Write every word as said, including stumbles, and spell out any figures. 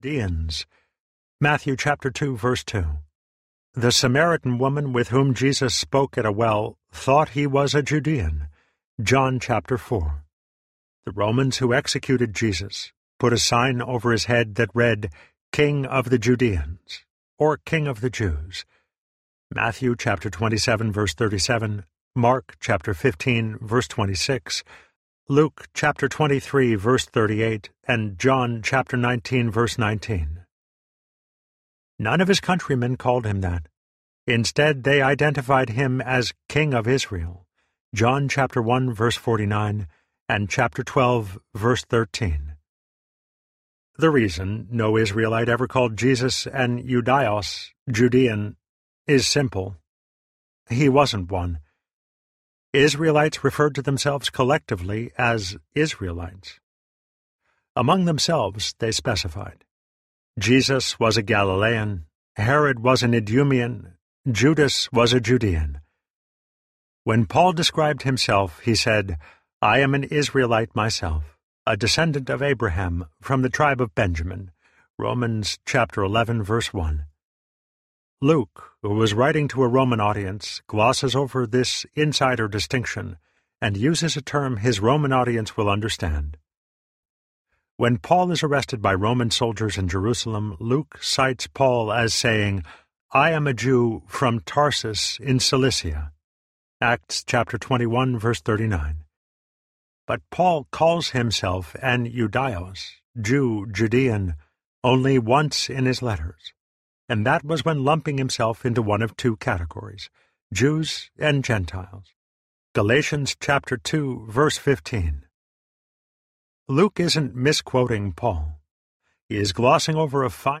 Judeans. Matthew chapter two, verse two. The Samaritan woman with whom Jesus spoke at a well thought he was a Judean. John chapter four. The Romans who executed Jesus put a sign over his head that read, King of the Judeans, or King of the Jews. Matthew chapter twenty-seven, verse thirty-seven, Mark chapter fifteen, verse twenty-six, Luke chapter twenty-three, verse thirty-eight, and John chapter nineteen, verse nineteen. None of his countrymen called him that. Instead, they identified him as King of Israel. John chapter one, verse forty-nine, and chapter twelve, verse thirteen. The reason no Israelite ever called Jesus an Judaios, Judean, is simple. He wasn't one. Israelites referred to themselves collectively as Israelites. Among themselves, they specified. Jesus was a Galilean, Herod was an Idumean, Judas was a Judean. When Paul described himself, he said, I am an Israelite myself, a descendant of Abraham from the tribe of Benjamin. Romans chapter eleven, verse one. Luke, who was writing to a Roman audience, glosses over this insider distinction and uses a term his Roman audience will understand. When Paul is arrested by Roman soldiers in Jerusalem, Luke cites Paul as saying, I am a Jew from Tarsus in Cilicia. Acts chapter twenty-one, verse thirty-nine. But Paul calls himself an Judaios, Jew, Judean, only once in his letters, and that was when lumping himself into one of two categories, Jews and Gentiles. Galatians chapter two, verse fifteen. Luke isn't misquoting Paul. He is glossing over a fine